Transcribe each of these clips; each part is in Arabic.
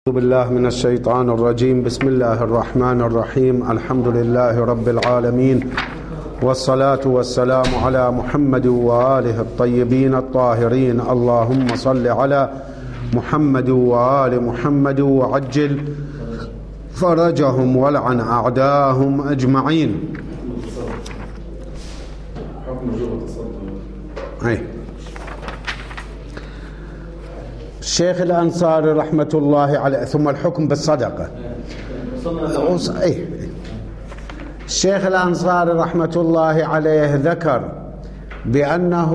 أعوذ بالله من الشيطان الرجيم. بسم الله الرحمن الرحيم. الحمد لله رب العالمين، والصلاة والسلام على محمد وآله الطيبين الطاهرين. اللهم صل على محمد وآل محمد وعجل فرجهم ولعن أعداهم أجمعين. الشيخ الأنصاري رحمة الله عليه. ثم الحكم بالصدقة. الشيخ الأنصاري رحمة الله عليه ذكر بأنه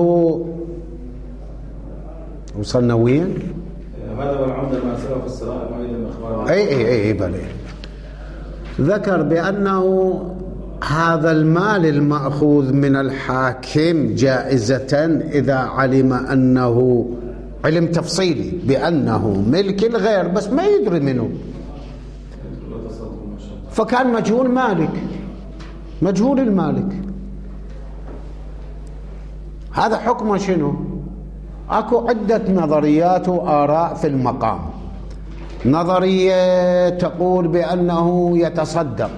وصلنا وين؟ هذا والعمدة ما سبق في الصلاة وأيضا أخبار أي بلى. ذكر بأنه هذا المال المأخوذ من الحاكم جائزة إذا علم أنه علم تفصيلي بأنه ملك الغير بس ما يدري منه، فكان مجهول مالك، مجهول المالك. هذا حكمه شنو؟ اكو عدة نظريات وآراء في المقام. نظرية تقول بأنه يتصدق،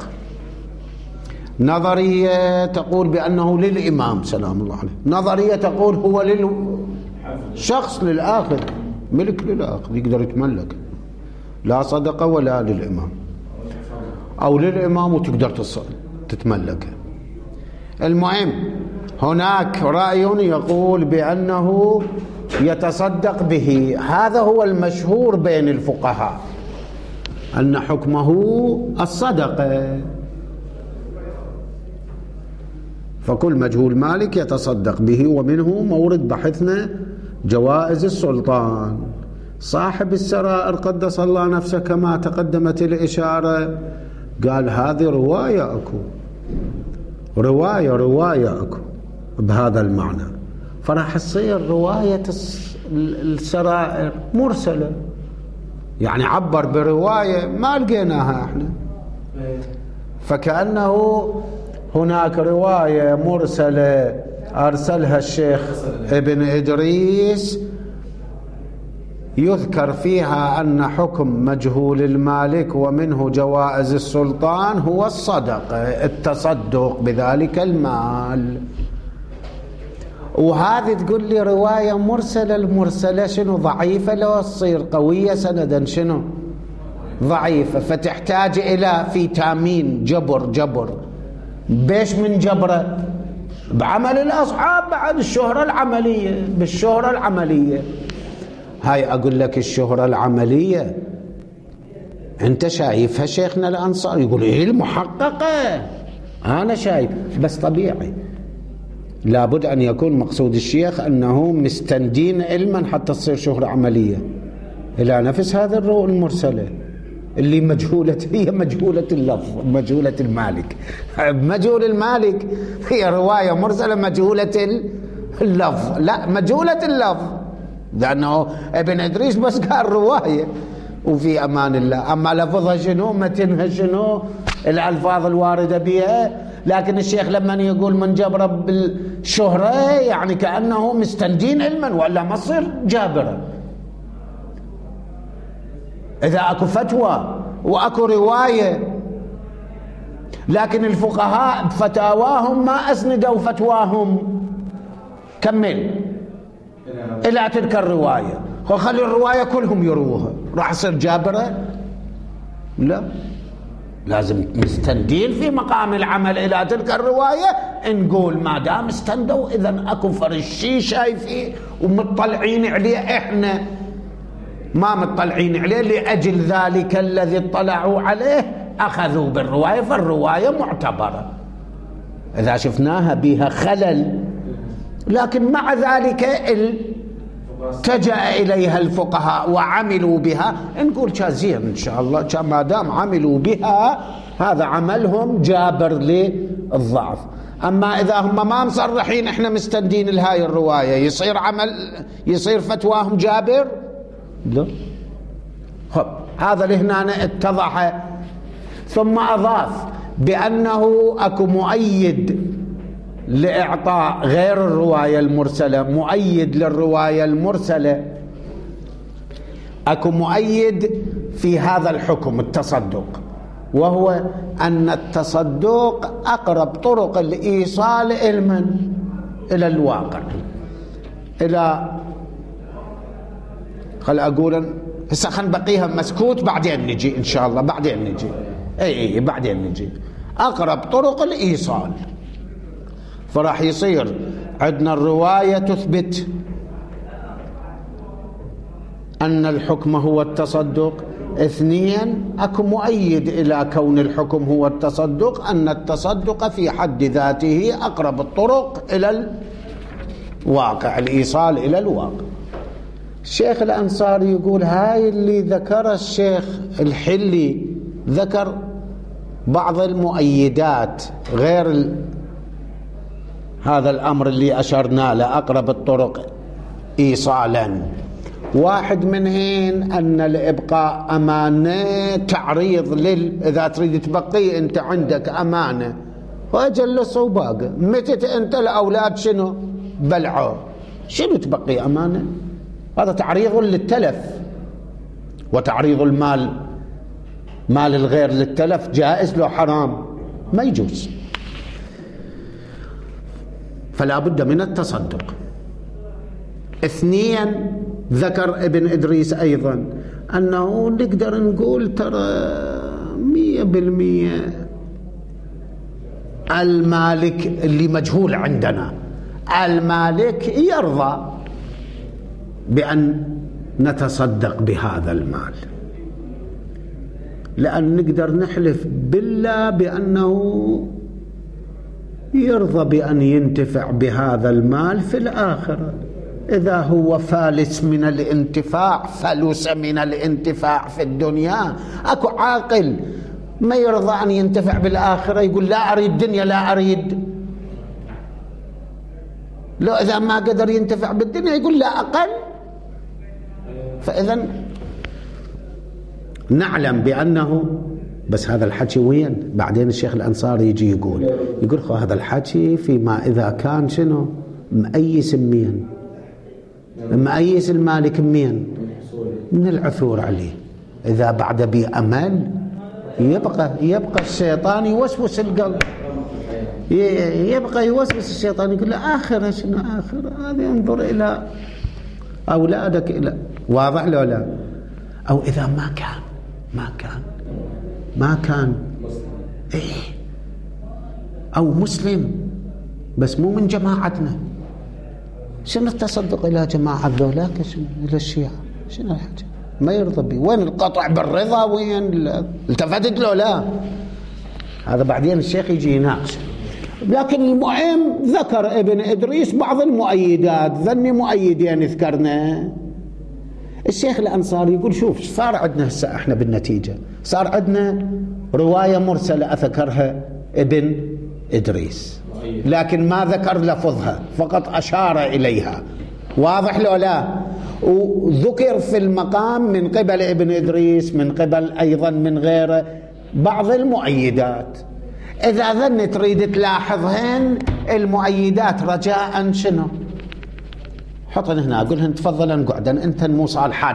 نظرية تقول بأنه للإمام سلام الله عليه، نظرية تقول هو شخص للآخر، ملك للآخر يقدر يتملك، لا صدقة ولا للإمام، أو للإمام وتقدر تتملك. المهم هناك رأي يقول بأنه يتصدق به. هذا هو المشهور بين الفقهاء أن حكمه الصدقة، فكل مجهول مالك يتصدق به. ومنه مورد بحثنا جوائز السلطان. صاحب السرائر قدس الله نفسه كما تقدمت الإشارة قال هذه رواية أكو، رواية أكو بهذا المعنى، فراح تصير رواية السرائر مرسلة، يعني عبر برواية ما لقيناها احنا، فكأنه هناك رواية مرسلة أرسلها الشيخ ابن إدريس يذكر فيها أن حكم مجهول المالك ومنه جوائز السلطان هو الصدقة، التصدق بذلك المال. وهذه تقول لي رواية مرسلة، المرسلة شنو؟ ضعيفة، لو تصير قوية سندا شنو؟ ضعيفة، فتحتاج إلى في تامين جبر بيش من جبره؟ بعمل الأصحاب بعد الشهرة العملية، بالشهرة العملية. هاي أقول لك الشهرة العملية أنت شايفها شيخنا الأنصاري يقول إيه المحققة، أنا شايف، بس طبيعي لابد أن يكون مقصود الشيخ أنه مستندين علما حتى تصير شهرة عملية إلى نفس هذا المرسلة اللي مجهولة، هي مجهولة اللفظ، مجهولة المالك. مجهول المالك هي رواية مرسلة مجهولة اللفظ، لا مجهولة اللفظ، لأنه ابن إدريس بس قال رواية وفي أمان الله، أما لفظها شنو، متنها شنو، الألفاظ الواردة بها. لكن الشيخ لما يقول من جبر بالشهرة يعني كأنه مستندين علما، ولا ما تصير جابرة. إذا أكو فتوى وأكو رواية، لكن الفقهاء بفتاواهم ما أسندوا فتواهم، كمل إلى تلك الرواية، وخلي الرواية كلهم يروها، راح يصير جابرة؟ لا، لازم مستندين في مقام العمل إلى تلك الرواية. نقول ما دام استندوا إذن أكو فرشي شايفين ومطلعين عليه، إحنا ما مطلعين عليه، لأجل ذلك الذي اطلعوا عليه أخذوا بالرواية، فالرواية معتبرة إذا شفناها بها خلل. لكن مع ذلك التجأ إليها الفقهاء وعملوا بها، نقول شازين إن شاء الله، ما دام عملوا بها هذا عملهم جابر للضعف. أما إذا هم ما مصرحين إحنا مستندين لهاي الرواية، يصير عمل، يصير فتواهم جابر؟ لا. خب هذا لهنا اتضح. ثم أضاف بأنه أكو مؤيد لإعطاء غير الرواية المرسلة، مؤيد للرواية المرسلة، أكو مؤيد في هذا الحكم التصدق، وهو أن التصدق أقرب طرق الإيصال إلى الواقع، إلى خل أقول هسه خل بقيها مسكوت بعدين نجي إن شاء الله، بعدين نجي بعدين نجي أقرب طرق الإيصال. فراح يصير عندنا الرواية تثبت أن الحكم هو التصدق. اثنين، أكو مؤيد إلى كون الحكم هو التصدق، أن التصدق في حد ذاته أقرب الطرق إلى الواقع، الإيصال إلى الواقع. الشيخ الأنصاري يقول هاي اللي ذكر الشيخ الحلي، ذكر بعض المؤيدات غير هذا الأمر اللي أشرنا له أقرب الطرق إيصالا. واحد منهن أن الإبقاء أمانة تعريض إذا تريد تبقي أنت عندك أمانة وأجلس وباقي، متت أنت الأولاد شنو بلعوا، شنو تبقي أمانة؟ هذا تعريض للتلف، وتعريض المال، مال الغير للتلف جائز لو حرام ما يجوز. فلا بد من التصدق. اثنين، ذكر ابن إدريس أيضا أنه نقدر نقول ترى 100% المالك اللي مجهول عندنا، المالك يرضى بأن نتصدق بهذا المال، لأن نقدر نحلف بالله بأنه يرضى بأن ينتفع بهذا المال في الآخرة. إذا هو فالس من الانتفاع، فلس من الانتفاع في الدنيا، أكو عاقل ما يرضى أن ينتفع بالآخرة، يقول لا أريد دنيا، لا أريد. لو إذا ما قدر ينتفع بالدنيا يقول لا أقل. فإذا نعلم بأنه، بس هذا الحكي وين؟ بعدين الشيخ الأنصاري يجي يقول خو هذا الحكي فيما إذا كان شنو مأيس مين، مأيس المالك مين، من العثور عليه. إذا بعد بأمل يبقى الشيطان يوسوس القلب، يبقى يوسوس الشيطان، يقول له آخرة شنو آخرة هذا، انظر إلى أولادك، إلى واضح لو لا. أو إذا ما كان أو مسلم بس مو من جماعتنا، شنو التصدق إلى جماعة ذولاك، شنو إلى الشيعة، شنو الحاجة ما يرضى به؟ وين القطع بالرضا؟ وين التفتت له؟ لا، هذا بعدين الشيخ يجي يناقش. لكن المهم ذكر ابن إدريس بعض المؤيدات، ذني مؤيدين ذكرنا. الشيخ الأنصاري يقول شوف صار عندنا هسه احنا بالنتيجة، صار عندنا رواية مرسلة أذكرها ابن إدريس، لكن ما ذكر لفظها، فقط أشار إليها، واضح لو لا؟ وذكر في المقام من قبل ابن إدريس، من قبل أيضا من غيره بعض المؤيدات. إذا ظن تريد تلاحظهن المؤيدات رجاء شنو حطن هنا، أقولهن تفضلن قعدن أنتن مو صالحات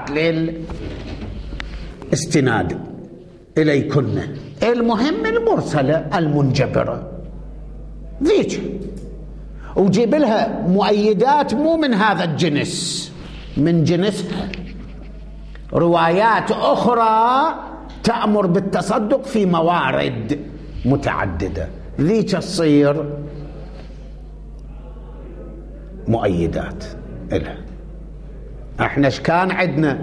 للاستناد إليكن. المهم المرسلة المنجبرة ذيك، وجيب لها مؤيدات مو من هذا الجنس، من جنسها روايات أخرى تأمر بالتصدق في موارد متعددة، ذيك تصير مؤيدات إلها. احنا ايش كان عندنا؟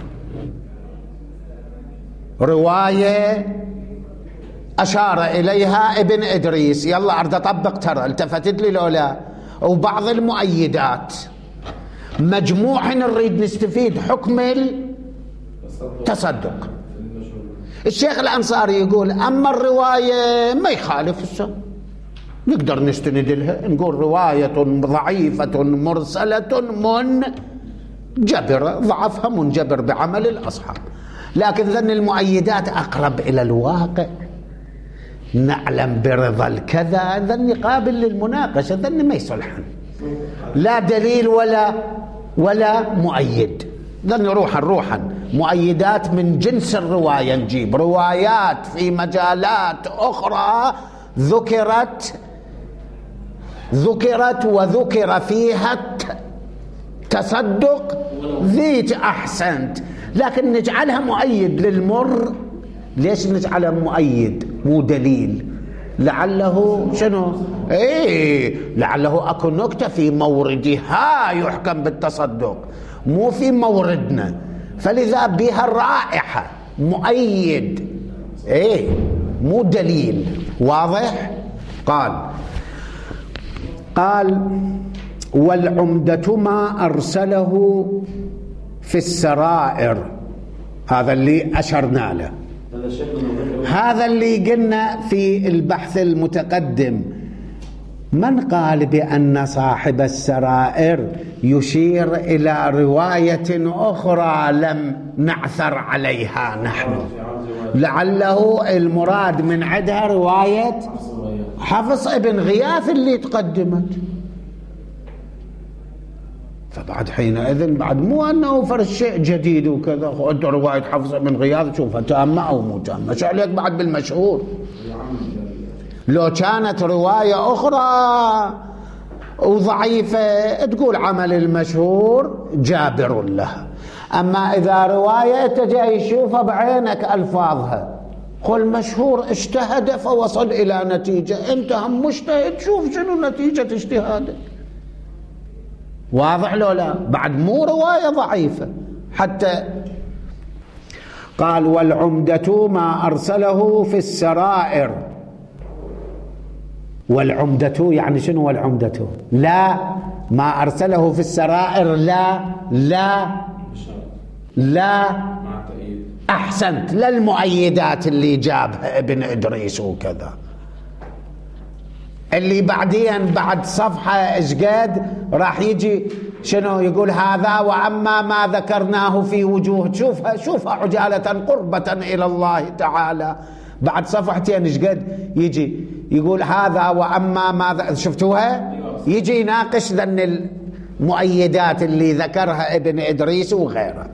رواية أشار إليها ابن إدريس، يلا أرد أطبق، ترى التفتت لي لولا، وبعض المؤيدات، مجموع نريد نستفيد حكم التصدق. الشيخ الأنصاري يقول أما الرواية ما يخالف السنة، نقدر نستند لها، نقول رواية ضعيفة مرسلة منجبرة، ضعفها منجبر بعمل الأصحاب، لكن ذن المؤيدات أقرب إلى الواقع، نعلم برضا الكذا، ذن قابل للمناقشة، ذن ما يصلحن، لا دليل ولا مؤيد، ذن روحا مؤيدات من جنس الرواية، نجيب روايات في مجالات أخرى ذكرت وذكر فيها التصدق، ذيك أحسنت، لكن نجعلها مؤيد للمر. ليش نجعلها مؤيد مو دليل؟ لعله شنو؟ لعله اكو نكتة في موردها يحكم بالتصدق، مو في موردنا، فلذا بها الرائحة مؤيد، مو دليل. واضح؟ قال والعمدة ما أرسله في السرائر، هذا اللي أشرنا له، هذا اللي قلنا في البحث المتقدم. من قال بأن صاحب السرائر يشير إلى رواية أخرى لم نعثر عليها نحن؟ لعله المراد من عندها رواية حفص ابن غياث اللي تقدمت، فبعد حينئذ بعد مو أنه فرش شيء جديد وكذا. أنت رواية حفص بن غياث شوفها تامة أو مو تامة، شو عليك بعد بالمشهور؟ لو كانت رواية أخرى وضعيفة تقول عمل المشهور جابر لها، أما إذا رواية تجي يشوفها بعينك ألفاظها، قل مشهور اجتهد فوصل إلى نتيجة، أنت هم مجتهد شوف شنو نتيجة اجتهادك. واضح لو لا؟ بعد مو رواية ضعيفة حتى. قال والعمدة ما أرسله في السرائر. والعمدة يعني شنو العمدة؟ لا ما أرسله في السرائر، لا أحسنت، لا المؤيدات اللي جابها ابن إدريس وكذا، اللي بعدين بعد صفحة إشقاد راح يجي شنو يقول هذا وأما ما ذكرناه في وجوه، شوفها عجالة قربة إلى الله تعالى، بعد صفحتين إشقاد يجي يقول هذا وأما ما شفتوها، يجي يناقش ذن المؤيدات اللي ذكرها ابن إدريس وغيره،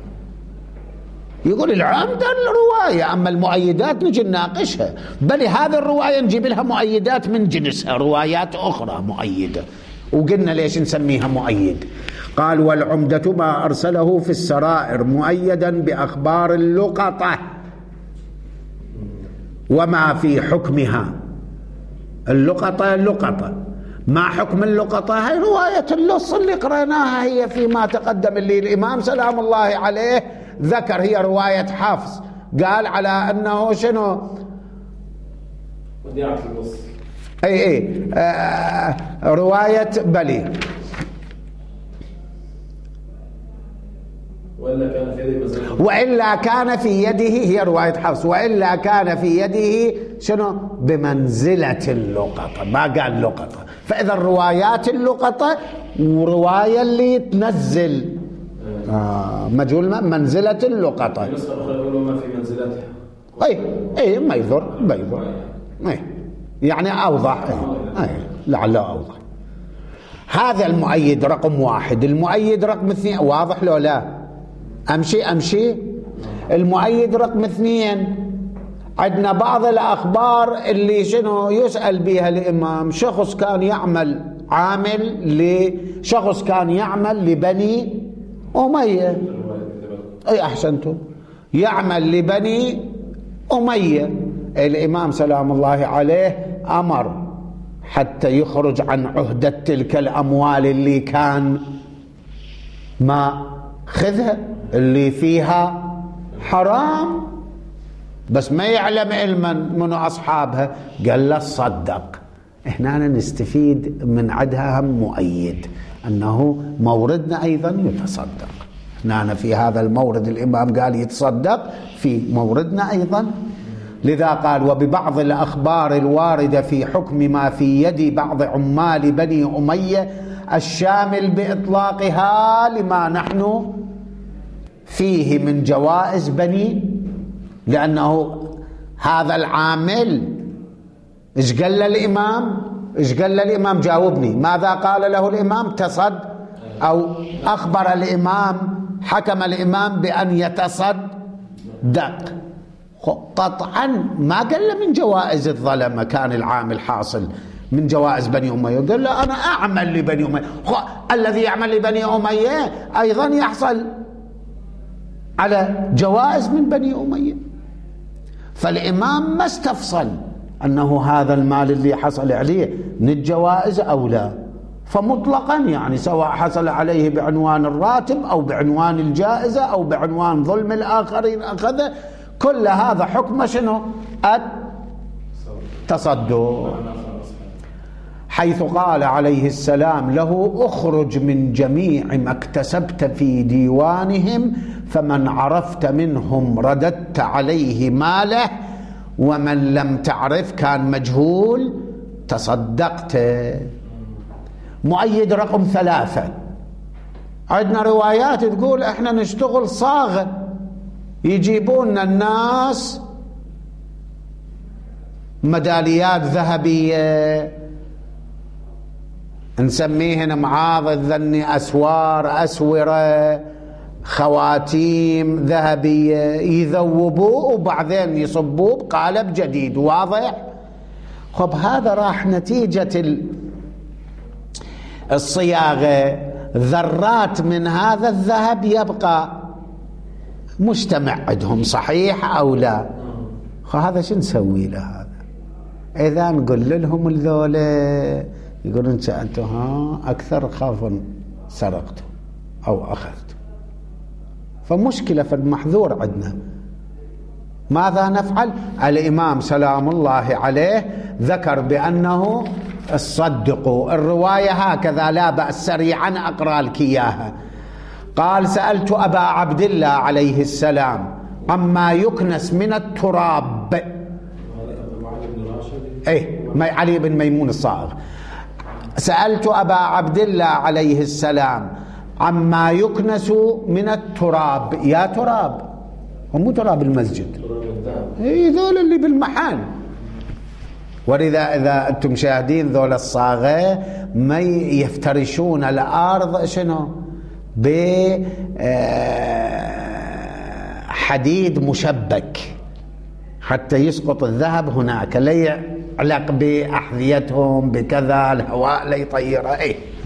يقول العمدة الرواية، أما المؤيدات نجي نناقشها، بل هذه الرواية نجيب لها مؤيدات من جنسها، روايات أخرى مؤيدة، وقلنا ليش نسميها مؤيد. قال والعمدة ما أرسله في السرائر مؤيدا بأخبار اللقطة وما في حكمها. اللقطة ما حكم اللقطة؟ هي رواية اللص اللي قرأناها هي فيما تقدم، اللي الإمام سلام الله عليه ذكر، هي رواية حفص، قال على أنه شنو وديعة اللص، رواية بلي، وإلا كان في يده، هي رواية حفص، وإلا كان في يده شنو بمنزلة اللقطة، ما قال لقطة. فإذا الروايات اللقطة ورواية اللي تنزل مجهول منزلة اللقطة، ما في منزلتها، ما يضر يعني أوضح، لعله أوضح. هذا المؤيد رقم 1. المؤيد رقم 2 واضح لو لا؟ أمشي. المؤيد رقم 2 عندنا بعض الأخبار اللي شنو يسأل بها الإمام، شخص كان يعمل شخص كان يعمل لبني أمية، أحسنتم، يعمل لبني أمية، الإمام سلام الله عليه أمر حتى يخرج عن عهدة تلك الأموال اللي كان ما خذها، اللي فيها حرام، بس ما يعلم علما من أصحابها، قال له صدق. هنا نستفيد من عدها هم مؤيد أنه موردنا أيضا يتصدق. هنا في هذا المورد الإمام قال يتصدق، في موردنا أيضا، لذا قال وببعض الأخبار الواردة في حكم ما في يد بعض عمال بني أمية الشامل بإطلاقها لما نحن فيه من جوائز بني، لأنه هذا العامل إيش قال الإمام؟ جاوبني، ماذا قال له الإمام؟ تصد أو أخبر الإمام حكم الإمام بأن يتصدق، قطعا ما قال له من جوائز الظلمة كان العامل حاصل من جوائز بني أمية، قال له أنا أعمل لبني أمية، الذي يعمل لبني أمية أيضا يحصل على جوائز من بني أمية. فالإمام ما استفصل أنه هذا المال اللي حصل عليه من الجوائز أو لا، فمطلقا يعني سواء حصل عليه بعنوان الراتب أو بعنوان الجائزة أو بعنوان ظلم الآخرين أخذه، كل هذا حكم شنو؟ التصدق. حيث قال عليه السلام له اخرج من جميع ما اكتسبت في ديوانهم، فمن عرفت منهم رددت عليه ماله، ومن لم تعرف كان مجهول تصدقت. مؤيد رقم 3، عندنا روايات تقول احنا نشتغل صاغة، يجيبون الناس ميداليات ذهبية نسميهن معاضد ذني أسوار أسورة خواتيم ذهبية، يذوبوه وبعدين يصبوه بقالب جديد. واضح؟ خب هذا راح نتيجة الصياغة ذرات من هذا الذهب يبقى مجتمع عندهم، صحيح أو لا؟ هذا شو نسوي له هذا؟ إذا نقول لهم الذولة يقولون أنتم أكثر خافوا سرقتوا أو أخذتوا، فمشكلة في المحذور عندنا. ماذا نفعل؟ الإمام سلام الله عليه ذكر بأنه الصدقوا. الرواية هكذا لا بأس، سريعا أقرأ لك إياها. قال سألت أبا عبد الله عليه السلام عما يكنس من التراب، علي بن ميمون الصاغ. سألت أبا عبد الله عليه السلام عما يكنس من التراب. يا تراب، مو تراب المسجد، ذول اللي بالمحل. ولذا إذا أنتم شاهدين ذول الصاغة ما يفترشون الأرض شنو بحديد مشبك حتى يسقط الذهب هناك، لا يعلق بأحذيتهم بكذا، الهواء لا يطيره.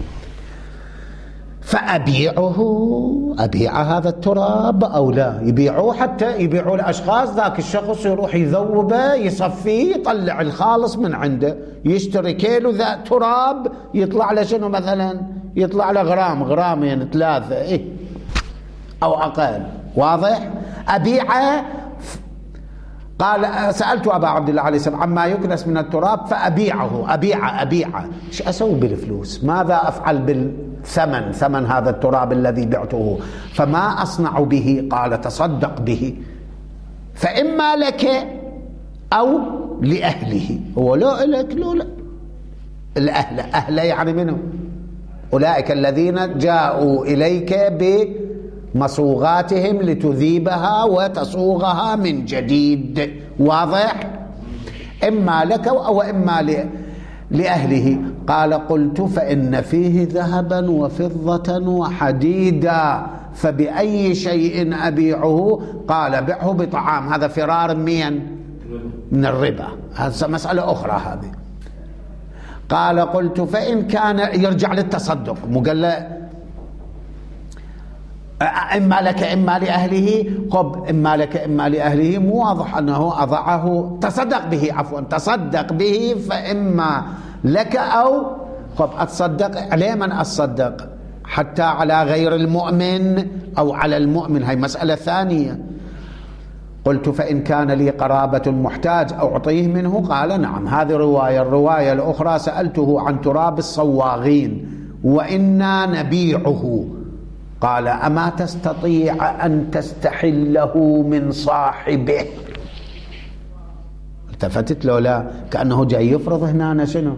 أبيع هذا التراب أو لا؟ يبيعوه حتى يبيعوا الأشخاص، ذاك الشخص يروح يذوبه يصفيه يطلع الخالص من عنده، يشتري كيلو ذا تراب يطلع له شنو مثلا؟ يطلع له غرامين 3 أو أقل. واضح؟ أبيعه. قال سألت أبا عبد الله عليه السلام عما يكنس من التراب فأبيعه. أبيعه إيش أسوي بالفلوس؟ ماذا أفعل بالثمن، ثمن هذا التراب الذي بعته؟ فما أصنع به؟ قال تصدق به، فإما لك أو لأهله. هو لا لك، لا الأهل. أهل يعني منه؟ أولئك الذين جاءوا إليك بمصوغاتهم لتذيبها وتصوغها من جديد. واضح؟ إما لك أو إما لأهله. قال قلت فإن فيه ذهبا وفضة وحديدا، فبأي شيء أبيعه؟ قال بيعه بطعام. هذا فرار من الربا، هذا مسألة أخرى هذه. قال قلت فإن كان، يرجع للتصدق، مقال إما لك إما لأهله. خب إما لك إما لأهله مو واضح أنه أضعه تصدق به، عفوا تصدق به، فإما لك أو خب أتصدق على من أتصدق؟ حتى على غير المؤمن أو على المؤمن؟ هاي مسألة ثانية. قلت فإن كان لي قرابة محتاج أعطيه منه؟ قال نعم. هذه رواية. الرواية الأخرى سألته عن تراب الصواغين وإنا نبيعه. قال أما تستطيع أن تستحله من صاحبه؟ التفتت له لا، كأنه جاي يفرض هنا شنو؟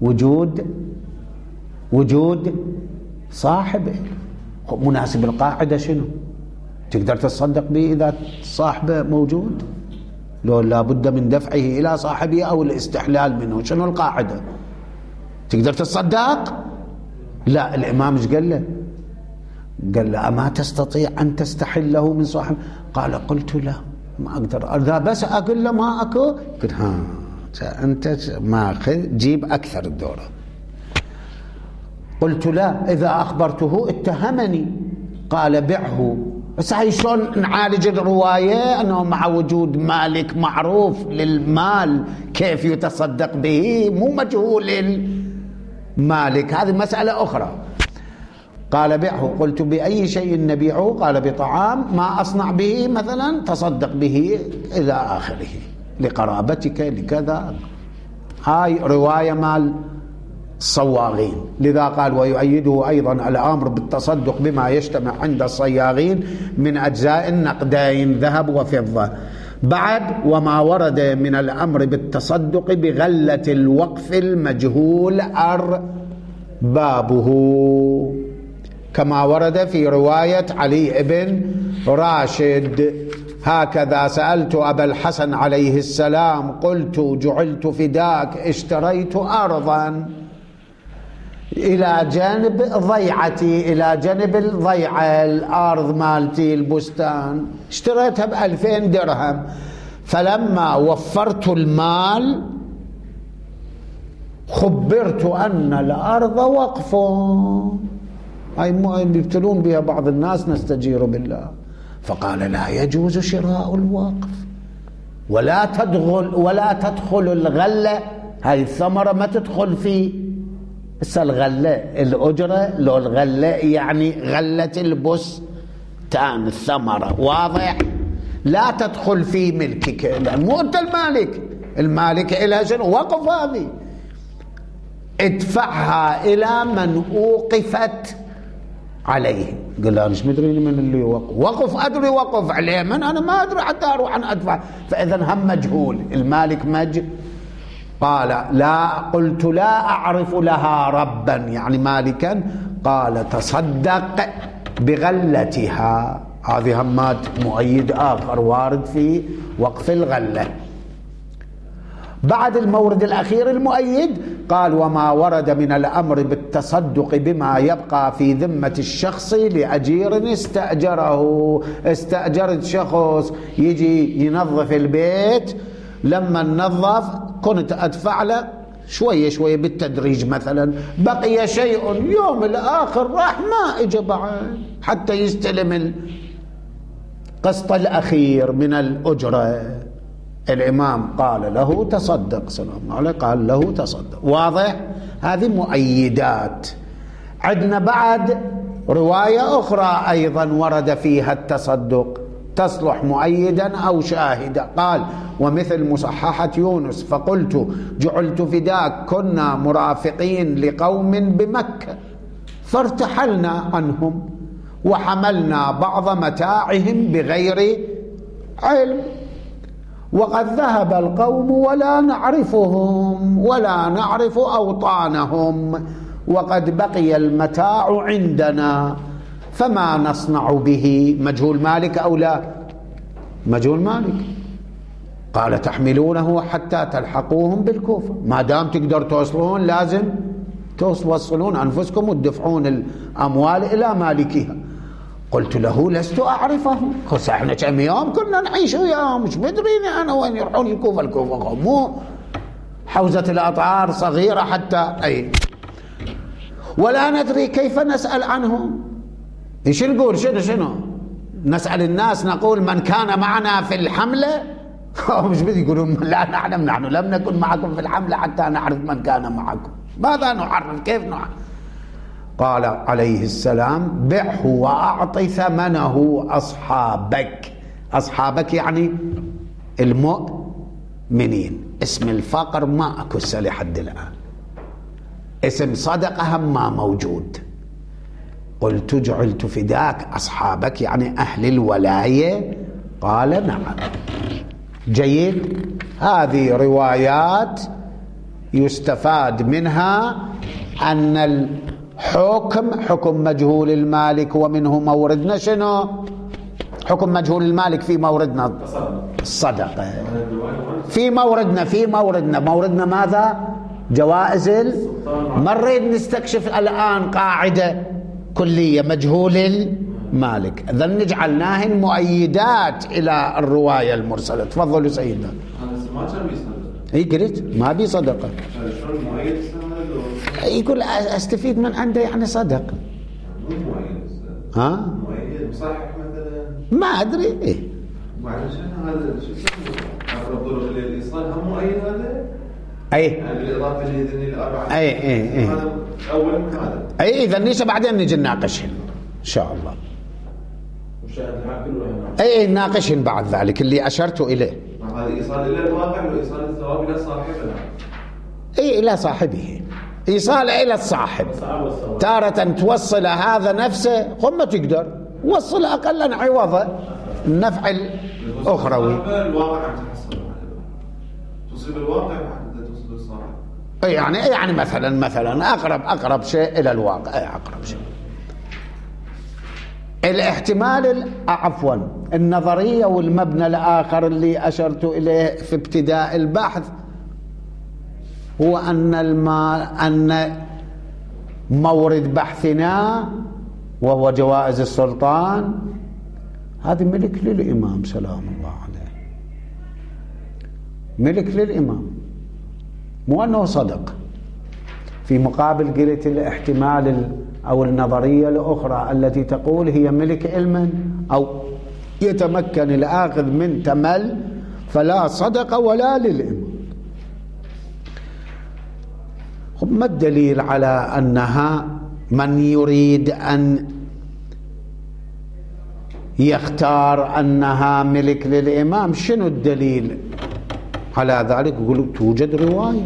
وجود صاحبه. مناسب القاعدة شنو؟ تقدر تصدق به إذا صاحبه موجود؟ لو لا بد من دفعه إلى صاحبه أو الاستحلال منه. شنو القاعدة؟ تقدر تصدق؟ لا. الإمام ايش قال له؟ قال له أما تستطيع أن تستحله من صاحب؟ قال قلت لا ما أقدر، إذا بس أقول له ما أكو قلت أنت ماخذ جيب أكثر الدورة. قلت لا، إذا أخبرته اتهمني. قال بعه. بس هاي شلون نعالج الرواية؟ أنه مع وجود مالك معروف للمال كيف يتصدق به، مو مجهول المالك، هذه مسألة أخرى. قال بعه. قلت بأي شيء نبيعه؟ قال بطعام ما أصنع به مثلا تصدق به إلى آخره، لقرابتك لكذا. هاي رواية مال الصواغين. لذا قال ويؤيده أيضا الأمر بالتصدق بما يجتمع عند الصياغين من أجزاء النقدين ذهب وفضة. بعد وما ورد من الأمر بالتصدق بغلة الوقف المجهول أربابه، كما ورد في رواية علي بن راشد: هكذا سألت أبا الحسن عليه السلام قلت جعلت فداك اشتريت أرضا إلى جانب ضيعتي، إلى جانب الضيعة الأرض مالتي البستان، اشتريتها ب2000 درهم، فلما وفرت المال خبرت أن الأرض وقف. هاي يبتلون بها بعض الناس، نستجير بالله. فقال لا يجوز شراء الوقف، ولا تدخل الغلة، هاي الثمرة ما تدخل في الغلة الأجرة، لو الغلة يعني غلة البستان الثمرة، واضح؟ لا تدخل في ملكك، لأن مو أنت المالك، المالك إلى شنو؟ وقف. هذه ادفعها إلى من أوقفت عليه. قال له أنا مش مدري من اللي وقف أدري وقف عليه من، أنا ما أدري حتى أروح أن أدفع، فإذا هم مجهول، المالك مجهول. قال لا، قلت لا أعرف لها ربا يعني مالكا. قال تصدق بغلتها. هذه همات مؤيد آخر وارد في وقف الغلة. بعد المورد الأخير المؤيد قال وما ورد من الأمر بالتصدق بما يبقى في ذمة الشخص لأجير استأجره. استأجرت شخص يجي ينظف البيت، لما ننظف كنت أدفع له شوية شوية بالتدريج، مثلا بقي شيء يوم الآخر راح ما إجا بعد حتى يستلم القسط الأخير من الأجرة. الإمام قال له تصدق، سلام عليه، قال له تصدق. واضح؟ هذه مؤيدات. عندنا بعد رواية أخرى أيضا ورد فيها التصدق، تصلح مؤيدا أو شاهدا. قال ومثل مصححة يونس: فقلت جعلت فداك كنا مرافقين لقوم بمكة فارتحلنا عنهم وحملنا بعض متاعهم بغير علم، وقد ذهب القوم ولا نعرفهم ولا نعرف أوطانهم، وقد بقي المتاع عندنا، فما نصنع به؟ مجهول مالك أو لا؟ مجهول مالك. قال تحملونه حتى تلحقوهم بالكوفة، ما دام تقدر توصلون لازم توصلون أنفسكم وتدفعون الأموال إلى مالكها. قلت له لست أعرفه، خص احنا كم يوم كنا نعيش وياهم، مش مدريني أنا وين يروحون الكوفة. الكوفة مو حوزة الأطعار صغيرة حتى أي، ولا ندري كيف نسأل عنهم. ايش نقول؟ شنو نسأل الناس؟ نقول من كان معنا في الحملة؟ مش بدي يقولون لا نحن لم نكن معكم في الحملة حتى نعرف من كان معكم. ماذا نعرف؟ كيف نعرف؟ قال عليه السلام بعه وأعط ثمنه أصحابك. أصحابك يعني المؤمنين. اسم الفقر ما أكو لحد الآن، اسم صدقة هم ما موجود. قلت جعلت فداك أصحابك يعني أهل الولاية؟ قال نعم. جيد. هذه روايات يستفاد منها أن الحكم حكم مجهول المالك، ومنه موردنا شنو؟ حكم مجهول المالك في موردنا الصدقة. في موردنا ماذا؟ جوائز ما نريد نستكشف الآن قاعدة كلية مجهول المالك. إذن نجعلناهن مؤيدات إلى الرواية المرسلة. تفضلوا سيدنا. هذا ما كان بيصدق. اي قلت ما بي صدقة. شلون مؤيد؟ يقول استفيد من عنده يعني صدق. مو مؤيد. ها؟ مؤيد مصحح مثلا. ما ادري. إيه؟ وعشان هذا شو يسمونه؟ أقرب طرق للإيصال هم مؤيد هذا؟ اي يعني بالإضافة لهذين الأربعة. اي هذا أول من هذا. اي اذا ليش بعدين نجي نناقشهن ان شاء الله. وشاهد العاقل ولا اي نناقشهن بعد ذلك اللي اشرت اليه. هذا إيصال إلى الواقع وإيصال الثواب إلى صاحبه. اي الى صاحبه، ايصال الى الصاحب. تارة توصل هذا نفسه قم تقدر وصل اقلا عوضه النفع الاخروي. الواقع عم تحصل تصيب الواقع حتى توصل للصاحب. يعني مثلا اقرب شيء الى الواقع. اقرب شيء الاحتمال عفوا النظرية والمبنى الآخر اللي أشرت إليه في ابتداء البحث هو أن مورد بحثنا وهو جوائز السلطان هذه ملك للإمام سلام الله عليه، ملك للإمام، مو أنه صدق. في مقابل قلت الاحتمال أو النظرية الأخرى التي تقول هي ملك علم أو يتمكن الآخذ من تمل فلا صدق ولا للإمام. ما الدليل على أنها من يريد أن يختار أنها ملك للإمام؟ شنو الدليل على ذلك؟ يقول توجد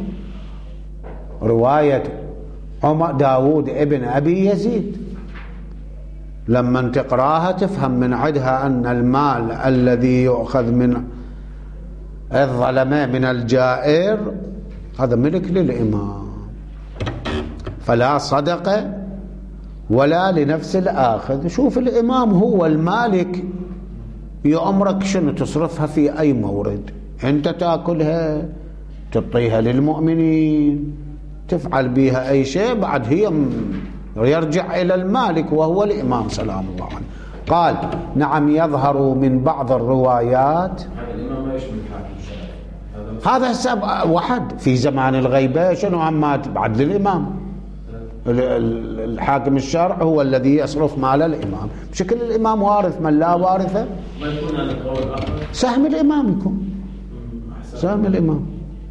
رواية عمر داود ابن أبي يزيد لما تقراها تفهم من عدها أن المال الذي يؤخذ من الظلمة من الجائر هذا ملك للإمام، فلا صدقة ولا لنفس الآخذ. شوف الإمام هو المالك، يأمرك شنو تصرفها في أي مورد، أنت تأكلها تعطيها للمؤمنين تفعل بها أي شيء، بعد هي يرجع إلى المالك وهو الإمام سلام الله عليه. قال نعم يظهر من بعض الروايات الإمام ما يشمل الحاكم الشرعي، هذا حساب واحد في زمان الغيبة شنو عمات بعد للإمام. الحاكم الشرع هو الذي يصرف مال الإمام بشكل الإمام وارث من لا وارثه ما يكون هذا القول الآخر سهم الإمام يكون سهم الإمام.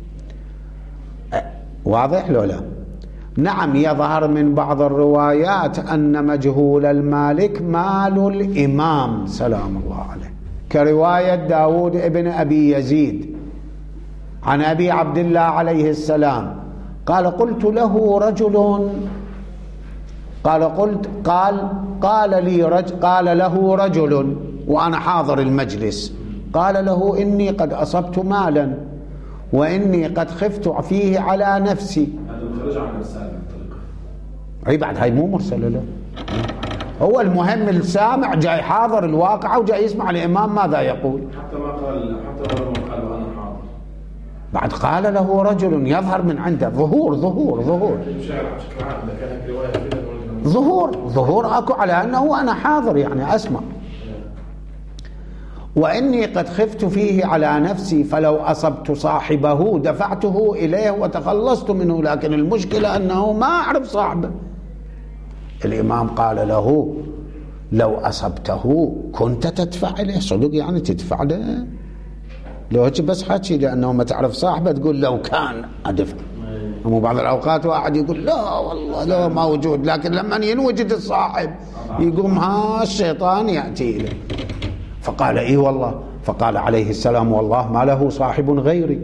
واضح لو لا؟ نعم يظهر من بعض الروايات أن مجهول المالك مال الإمام سلام الله عليه، كرواية داود ابن أبي يزيد عن أبي عبد الله عليه السلام قال قلت له رجل قال له رجل وأنا حاضر المجلس قال له إني قد أصبت مالا وإني قد خفت فيه على نفسي. هذا مخرج عن الرسالة. أي بعد هاي مو مرسلة له، هو المهم السامع جاي حاضر الواقع وجاي يسمع الإمام ماذا يقول. حتى ما قال وأنا حاضر، بعد قال له رجل يظهر من عنده ظهور أكو على أنه أنا حاضر يعني أسمع. وإني قد خفت فيه على نفسي فلو أصبت صاحبه دفعته إليه وتخلصت منه، لكن المشكلة أنه ما أعرف صاحبه. الإمام قال له لو أصبته كنت تدفع إليه. صدق يعني تدفع له؟ لو هيك بس حكي لأنه ما تعرف صاحبه تقول لو كان أدفع. مو بعض الأوقات واحد يقول لا والله لا موجود، لكن لما ينوجد الصاحب يقوم الشيطان يأتي إليه. فقال إيه والله. فقال عليه السلام والله ما له صاحب غيري.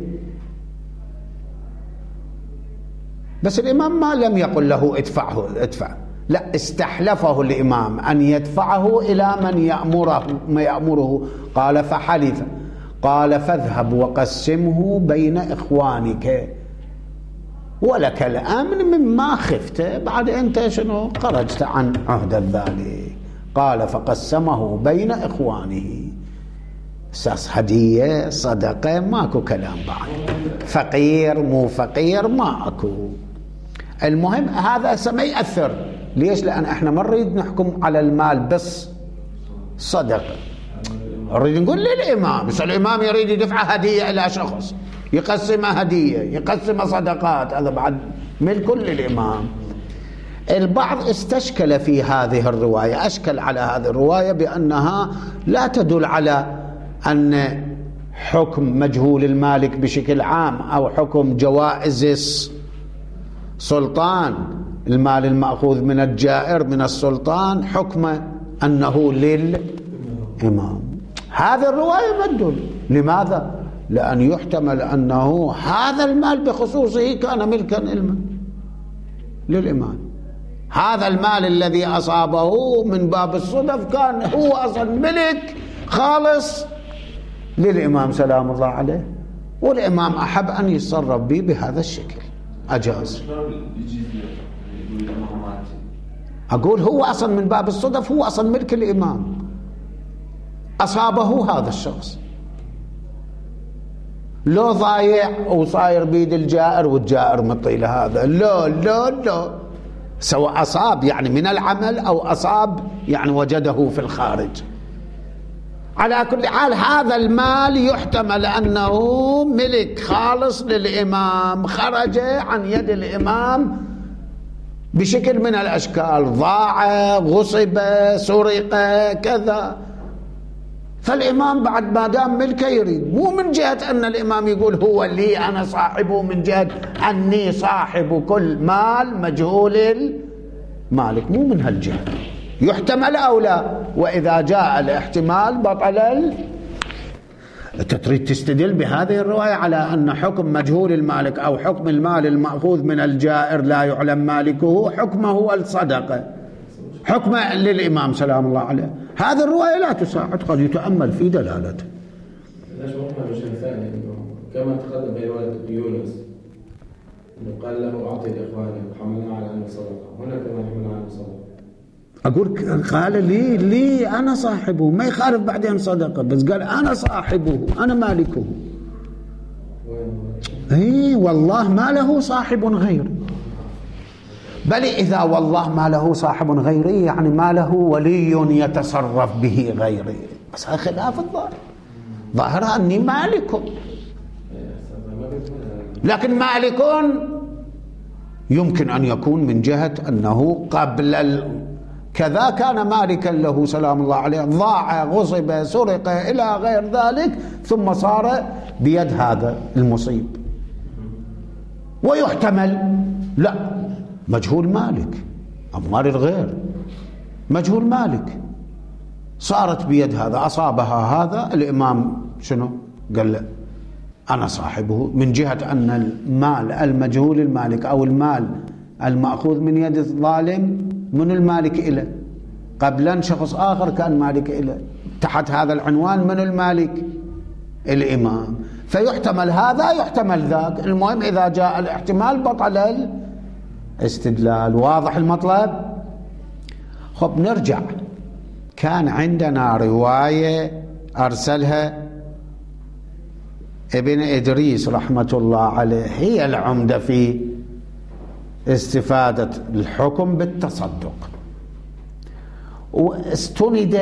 بس الإمام ما لم يقل له ادفع، لا استحلفه الإمام أن يدفعه إلى من يأمره. قال فحلف قال فاذهب وقسمه بين إخوانك ولك الأمن مما خفت، بعد أنت شنو خرجت عن عهد ذلك. قال فقسمه بين إخوانه. أساس هدية صدقة ماكو كلام، بعد فقير مو فقير ما أكو. المهم هذا ما يأثر. ليش؟ لأن احنا ما نريد نحكم على المال بس صدقة، نريد نقول للإمام، بس الإمام يريد يدفع هدية إلى شخص، يقسم هدية، يقسم صدقات، هذا بعد ملك للإمام. البعض استشكل في هذه الرواية، أشكل على هذه الرواية بأنها لا تدل على أن حكم مجهول المالك بشكل عام أو حكم جوائز السلطان، المال المأخوذ من الجائر من السلطان، حكم أنه للإمام. هذه الرواية ما تدل. لماذا؟ لأن يحتمل أنه هذا المال بخصوصه كان ملكا للإمام. هذا المال الذي أصابه من باب الصدف كان هو أصلا ملك خالص للإمام سلام الله عليه، والإمام أحب أن يتصرف به بهذا الشكل، أجاز. أقول هو أصلا من باب الصدف، هو أصلا ملك الإمام، أصابه هذا الشخص، لو ضايع وصاير بيد الجائر والجائر مطيل هذا، لا سواء أصاب يعني من العمل أو أصاب يعني وجده في الخارج. على كل حال هذا المال يحتمل أنه ملك خالص للإمام، خرج عن يد الإمام بشكل من الأشكال، ضاع، غصب، سرق، كذا. فالإمام بعد ما دام ملكه يريد، مو من جهة أن الإمام يقول هو لي أنا صاحبه، من جهة أني صاحب كل مال مجهول المالك، مو من هالجهة. يحتمل أو لا؟ وإذا جاء الاحتمال بطل تريد تستدل بهذه الرواية على أن حكم مجهول المالك أو حكم المال المأخوذ من الجائر لا يعلم مالكه حكمه الصدقة، حكم للإمام سلام الله عليه. هذه الرواية لا تساعد، قد يتأمل في دلالته. ليش مقبل شيء ثاني كما تقدم في رواية يونس إنه قال له أعطي لإخوانك وحملنا على أنه صدقة، هنا كما حملنا على صدقة. أقول قال لي أنا صاحبه، ما يخالف بعدين صدقة، بس قال أنا صاحبه، أنا مالكه. إيه والله ما له صاحب غير، بل إذا والله ما له صاحب غيري يعني ما له ولي يتصرف به غيري، بس هذا خلاف الظاهر. ظاهرها أني مالك، لكن مالك يمكن أن يكون من جهة أنه قبل كذا كان مالكا له سلام الله عليه، ضاع، غصب، سرق إلى غير ذلك، ثم صار بيد هذا المصيب. ويحتمل لا، مجهول مالك، أموال الغير مجهول مالك صارت بيد هذا، أصابها هذا الإمام، شنو قال له أنا صاحبه، من جهة أن المال المجهول المالك أو المال المأخوذ من يد الظالم من المالك إله، قبلا شخص آخر كان مالك إله، تحت هذا العنوان من المالك الإمام. فيحتمل هذا يحتمل ذاك، المهم إذا جاء الاحتمال بطل الاستدلال. واضح المطلب؟ خب نرجع. كان عندنا رواية أرسلها ابن إدريس رحمة الله عليه، هي العمدة في استفادة الحكم بالتصدق، واستند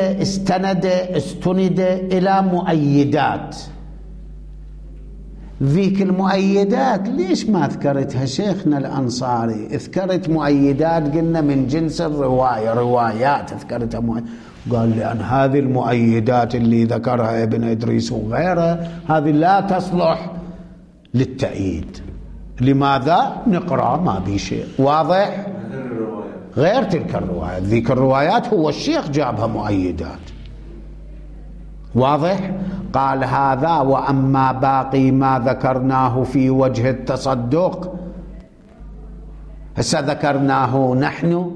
إلى مؤيدات. ذيك المؤيدات ليش ما ذكرتها شيخنا الأنصاري؟ ذكرت مؤيدات قلنا من جنس الرواية، روايات ذكرتها قال لأن هذه المؤيدات اللي ذكرها ابن إدريس وغيره هذه لا تصلح للتأييد. لماذا؟ نقرأ ما بي شيء. واضح؟ غير تلك الروايات، ذيك الروايات هو الشيخ جابها مؤيدات. واضح؟ قال هذا وأما باقي ما ذكرناه في وجه التصدق، هسه ذكرناه نحن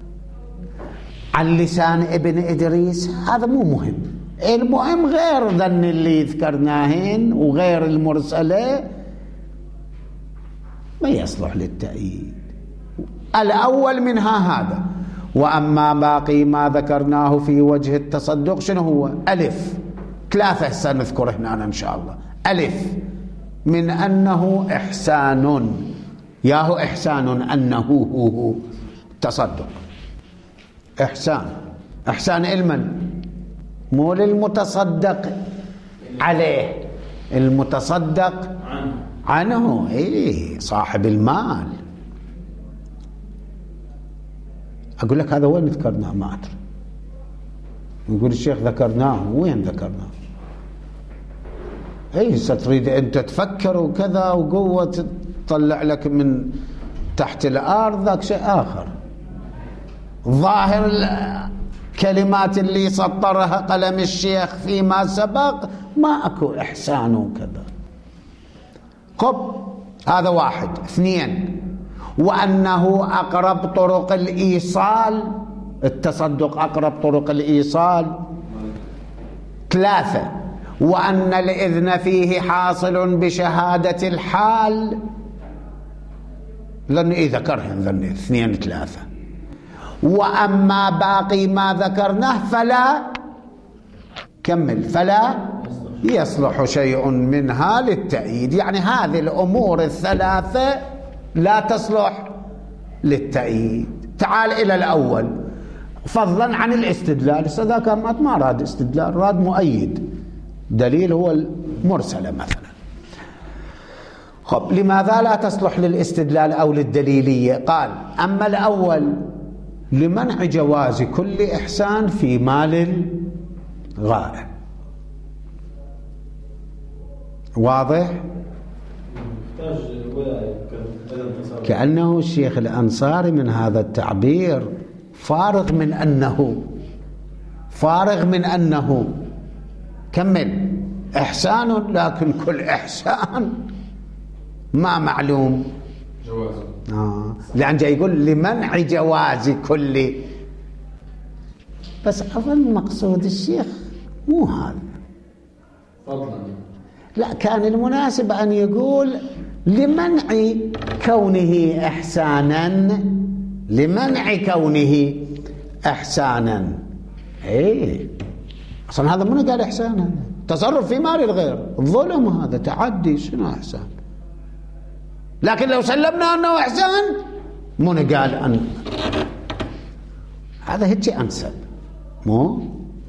عن لسان ابن إدريس، هذا مو مهم. المهم غير ذن اللي ذكرناهن وغير المرسلة ما يصلح للتأييد. الأول منها هذا وأما باقي ما ذكرناه في وجه التصدق. شنو هو؟ ألف، ثلاثة سنذكر هنا إن شاء الله. ألف، من أنه إحسان ياهو إحسان أنه هو تصدق. إحسان إلمن مو للمتصدق عليه، المتصدق عنه صاحب المال. أقول لك هذا وين ذكرناه؟ ما أدري. يقول الشيخ ذكرناه، وين ذكرناه؟ ستريد أنت تفكر وكذا وقوة تطلع لك من تحت الأرض، ذاك شيء آخر. ظاهر الكلمات اللي سطرها قلم الشيخ فيما سبق ما أكو إحسان وكذا. هذا واحد. 2 وأنه أقرب طرق الإيصال، التصدق أقرب طرق الإيصال. 3 وأن الإذن فيه حاصل بشهادة الحال، لأن ذكرهم 2 3. وأما باقي ما ذكرناه فلا يصلح شيء منها للتأييد. يعني هذه الأمور الثلاثة لا تصلح للتأييد. تعال إلى الأول فضلا عن الاستدلال. ذاك ما راد استدلال، راد مؤيد، دليل هو المرسلة مثلا. لماذا لا تصلح للاستدلال أو للدليلية؟ قال أما الأول لمنع جواز كل إحسان في مال الغائب. واضح؟ كأنه الشيخ الأنصاري من هذا التعبير فارغ من أنه كمل إحسان، لكن كل إحسان ما معلوم جوازه. لأن جاي يقول لمنع جواز كل، بس أظن مقصود الشيخ مو هذا فضلا. لا، كان المناسب أن يقول لمنع كونه إحسانا. أصلا هذا منو قال إحسانا؟ تصرف في مال الغير، الظلم، هذا تعدي، شنو إحسان؟ لكن لو سلمنا أنه إحسان منو قال أن هذا هيك أنسب؟ مو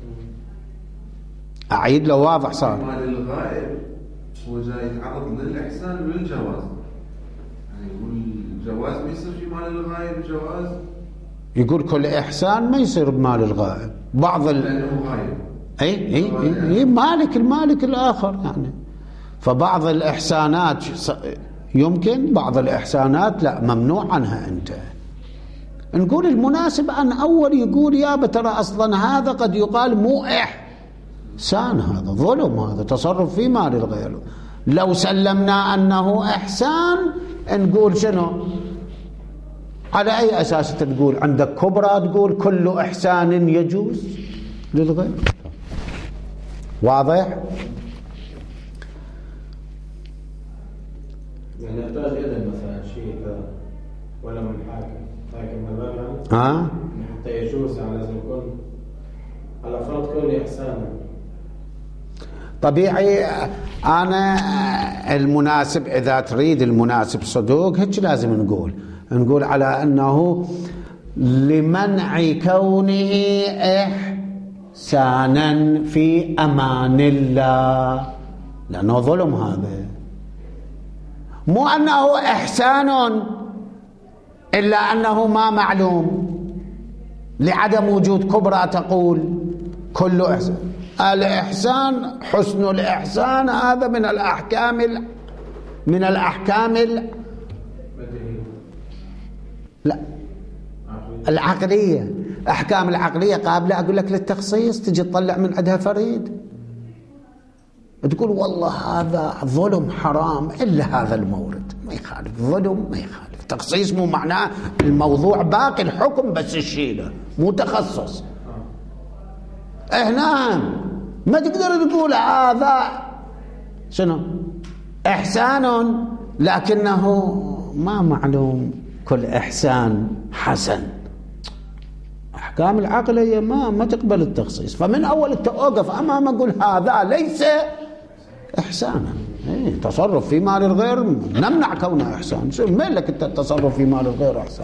أعيد لو واضح صار. مال الغائب هو جاي يتعرض للإحسان وللجواز، يعني يقول الجواز ما يصير في مال الغائب جواز، يقول كل إحسان ما يصير بمال الغائب. لأنه غائب. أي المالك الآخر يعني. فبعض الإحسانات يمكن، بعض الإحسانات لا، ممنوع عنها. أنت نقول المناسب أن أول يقول يا ترى أصلا هذا قد يقال مو إحسان، هذا ظلم، هذا تصرف في مال الغير. لو سلمنا أنه إحسان نقول شنو؟ على أي أساس تقول عندك كبرى تقول كل إحسان يجوز للغير؟ واضح؟ يعني يحتاج إذن مثلا شيء كذا ولا من حاكم الباب حتى يجوز، يعني لازم يكون على فرض كل إحسانا. طبيعي. أنا المناسب إذا تريد المناسب صدوق هيك لازم نقول على أنه لمنع كونه إحسانا في أمان الله، لأنه ظلم. هذا مو أنه إحسان إلا أنه ما معلوم لعدم وجود كبرى تقول كل إحسان. الإحسان، حسن الإحسان، هذا من الأحكام لا العقلية. أحكام العقلية قابلة أقول لك للتخصيص، تجي تطلع من عندها فريد تقول والله هذا ظلم حرام إلا هذا المورد ما يخالف، ظلم ما يخالف. تخصيص مو معناه الموضوع باقي الحكم بس الشيله، مو تخصص. نعم، ما تقدر تقول هذا شنو إحسان لكنه ما معلوم كل إحسان حسن. أحكام العقلية ما تقبل التخصيص. فمن أول أوقف أمام أقول هذا ليس إحسانا. تصرف في مال الغير نمنع كونه إحسان. شو مالك أنت التصرف في مال الغير إحسان؟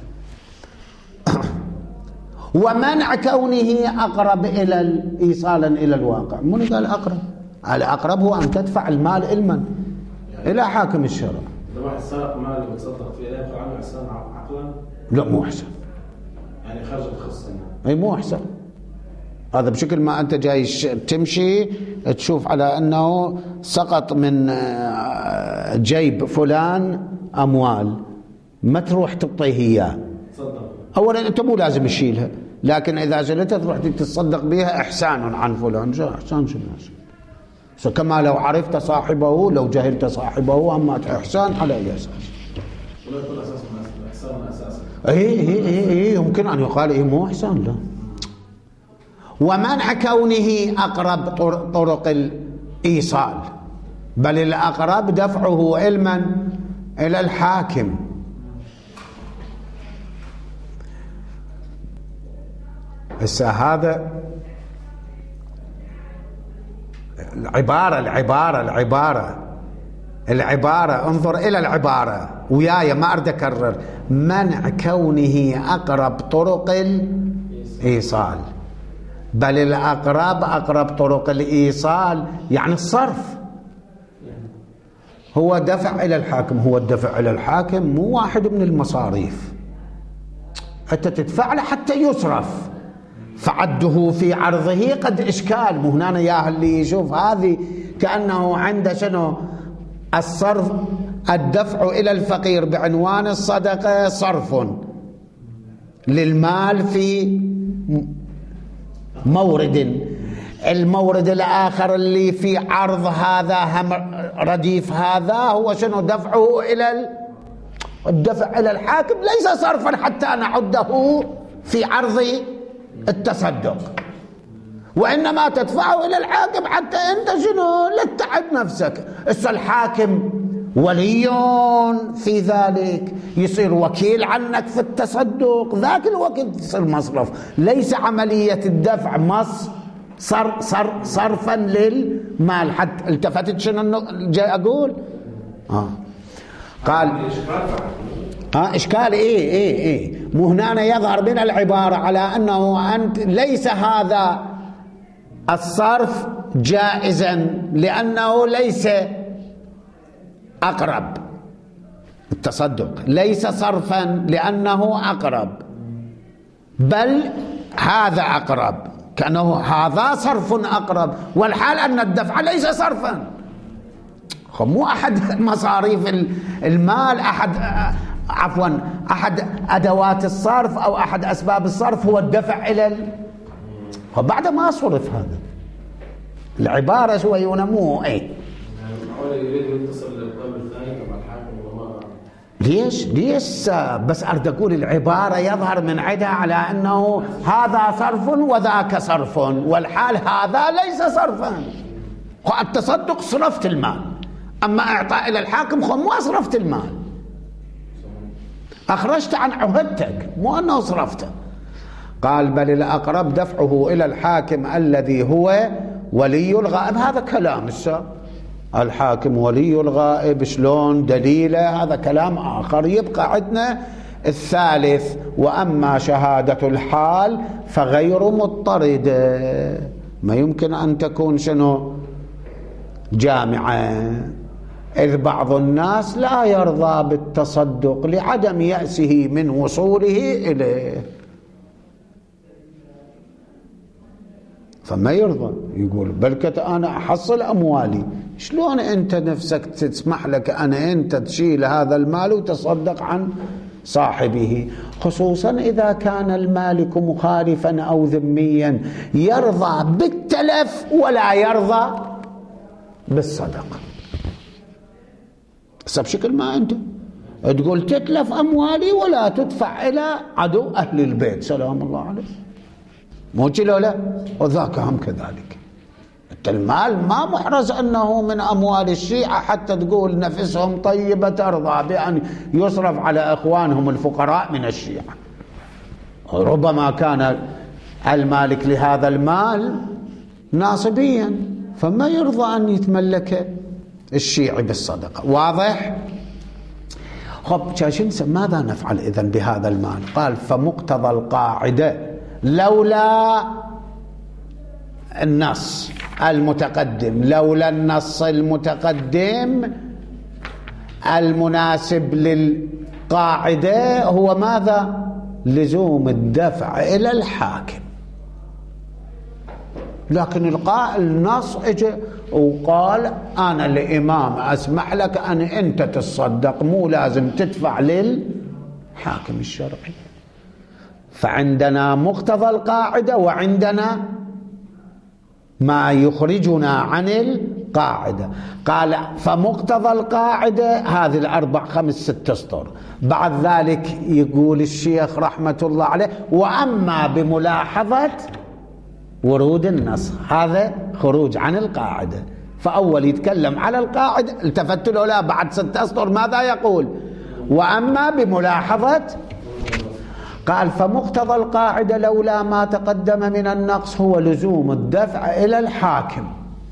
ومنع كونه أقرب إلى إيصالا إلى الواقع. من قال أقرب؟ الأقرب هو أن تدفع المال إلمن؟ إلى حاكم الشرع. إذا واحد سرق مال وتصدق فيه لا يقع عنه إحسان عقلا؟ لا مو إحسان، يعني خرج الخصم. أي مو إحسان. هذا بشكل ما أنت جاي تمشي تشوف على أنه سقط من جيب فلان أموال، ما تروح تعطيه إياه. أولا أنت مو لازم تشيلها، لكن إذا شلتها تروح تتصدق بها إحسان عن فلان. إحسان شنو؟ كما لو عرفت صاحبه لو جهلت صاحبه، أما إحسان على أي أساس؟ ولا يكون أساس إحسان أساسا. إيه يمكن أن يقال إيه مو إحسان. لا. ومنع كونه أقرب طرق الإيصال، بل الأقرب دفعه علما إلى الحاكم. هسه هذا العبارة انظر إلى العبارة وياي، ما أريد أكرر. منع كونه أقرب طرق الإيصال، بل أقرب طرق الإيصال يعني الصرف، هو دفع إلى الحاكم. هو الدفع إلى الحاكم مو واحد من المصاريف، أنت تدفع له حتى يصرف، فعده في عرضه قد إشكال. مو هنا يا اللي يشوف هذه كأنه عنده شنو الصرف، الدفع إلى الفقير بعنوان الصدقة صرف للمال في مورد، المورد الآخر اللي في عرض هذا رديف هذا هو شنو دفعه إلى الدفع إلى الحاكم، ليس صرفا حتى نعده في عرض التصدق، وإنما تدفعه إلى الحاكم حتى أنت شنو لا تتعب نفسك. الحاكم ولي في ذلك، يصير وكيل عنك في التصدق، ذاك الوقت تصير مصرف، ليس عملية الدفع صرفا للمال. حتى التفتت شنو جاي أقول قال إشكال إيه مو هنا يظهر من العبارة على أنه أنت ليس هذا الصرف جائزا لأنه ليس أقرب، التصدق ليس صرفا لأنه أقرب، بل هذا أقرب، كأنه هذا صرف أقرب، والحال أن الدفع ليس صرفا. مو أحد مصاريف المال، أحد أدوات الصرف أو أحد أسباب الصرف هو الدفع إلى وبعد ما صرف. هذا العبارة شوي ونمو يريد يتصل للقائم الثاني تبع الحاكم وما ليش بس أريد أقول العبارة يظهر من عدها على أنه هذا صرف وذاك صرف، والحال هذا ليس صرفا. التصدق صرفت المال، أما إعطاء إلى الحاكم ما صرفت المال، أخرجت عن عهدتك مو أنه صرفته. قال بل الأقرب دفعه إلى الحاكم الذي هو ولي الغائب. هذا كلام الحاكم ولي الغائب شلون دليله، هذا كلام آخر. يبقى عندنا الثالث، وأما شهادة الحال فغير مضطردة، ما يمكن أن تكون شنو جامعة، إذ بعض الناس لا يرضى بالتصدق لعدم يأسه من وصوله إليه، فما يرضى، يقول بلكت أنا أحصل أموالي. شلون أنت نفسك تسمح لك أنت تشيل هذا المال وتصدق عن صاحبه، خصوصا إذا كان المالك مخالفا أو ذميا يرضى بالتلف ولا يرضى بالصدقة. بشكل ما أنت تقول تتلف أموالي ولا تدفع إلى عدو أهل البيت سلام الله عليه، مو كذا لا، وذاك هم كذلك. المال ما محرز أنه من أموال الشيعة حتى تقول نفسهم طيبة ترضى بأن يصرف على إخوانهم الفقراء من الشيعة. ربما كان المالك لهذا المال ناصبيا فما يرضى أن يتملكه، الشيعي بالصدقة. واضح؟ خب شاشنسة ماذا نفعل إذن بهذا المال؟ قال فمقتضى القاعدة لولا النص المتقدم، لولا النص المتقدم المناسب للقاعدة هو ماذا؟ لزوم الدفع إلى الحاكم. لكن النص اجى وقال أنا الإمام أسمح لك أن أنت تصدق، مو لازم تدفع للحاكم الشرعي. فعندنا مقتضى القاعدة وعندنا ما يخرجنا عن القاعدة. قال فمقتضى القاعدة هذه الأربع 5 6 أسطر. بعد ذلك يقول الشيخ رحمة الله عليه وأما بملاحظة ورود النص، هذا خروج عن القاعدة. فأول يتكلم على القاعدة، التفت له لا بعد 6 أسطر ماذا يقول؟ وأما بملاحظة، قال فمقتضى القاعدة لولا ما تقدم من النقص هو لزوم الدفع إلى الحاكم.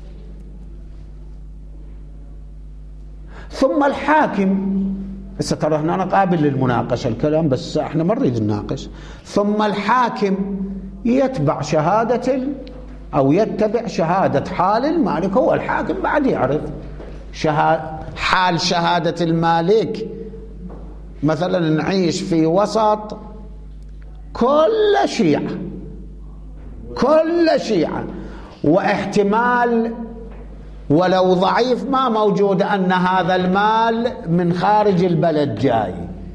ثم الحاكم، هسه ترى هنا قابل للمناقشة الكلام، بس احنا ما نريد نناقش. ثم الحاكم يتبع شهادة أو يتبع شهادة حال المالك. هو الحاكم بعد يعرف حال شهادة المالك. مثلا نعيش في وسط كل شيعة واحتمال ولو ضعيف ما موجود أن هذا المال من خارج البلد جاي،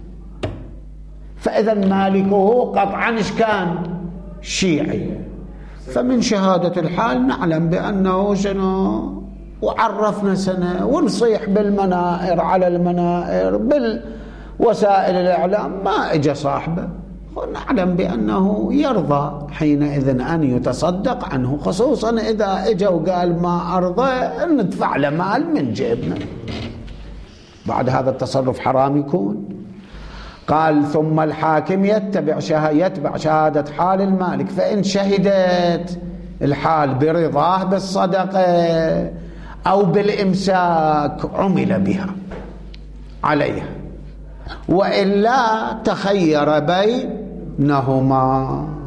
فإذا مالكه قطعا كان شيعي. فمن شهادة الحال نعلم بأنه شنو، وعرفنا سنة ونصيح بالمنائر على المنائر بالوسائل الإعلام ما إجا صاحبه، ونعلم بأنه يرضى حينئذ أن يتصدق عنه، خصوصا إذا إجا وقال ما أرضى ندفع له مال من جيبنا. بعد هذا التصرف حرام يكون. قال ثم الحاكم يتبع شهادة حال المالك، فإن شهدت الحال برضاه بالصدقة أو بالإمساك عمل بها عليها، وإلا تخير بينهما،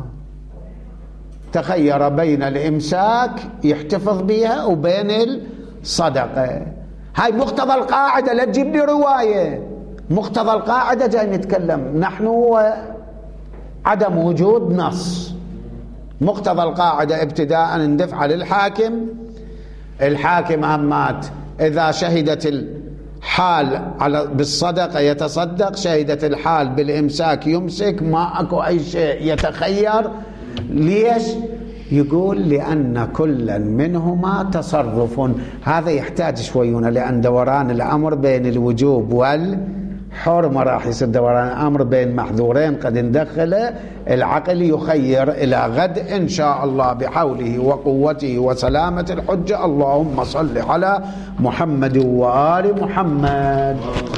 تخير بين الإمساك يحتفظ بها وبين الصدقة. هاي مقتضى القاعدة، لا تجيب لي رواية. مقتضى القاعدة جاي نتكلم نحن هو عدم وجود نص. مقتضى القاعدة ابتداء ندفع للحاكم. الحاكم أمات إذا شهدت الحال بالصدقة يتصدق، شهدت الحال بالإمساك يمسك، ما أكو أي شيء يتخير. ليش؟ يقول لأن كل منهما تصرف. هذا يحتاج شويون، لأن دوران الأمر بين الوجوب والحرمة راح يصير دوران الأمر بين محذورين قد ندخله العقل يخير. إلى غد إن شاء الله بحوله وقوته وسلامة الحجة. اللهم صل على محمد وآل محمد.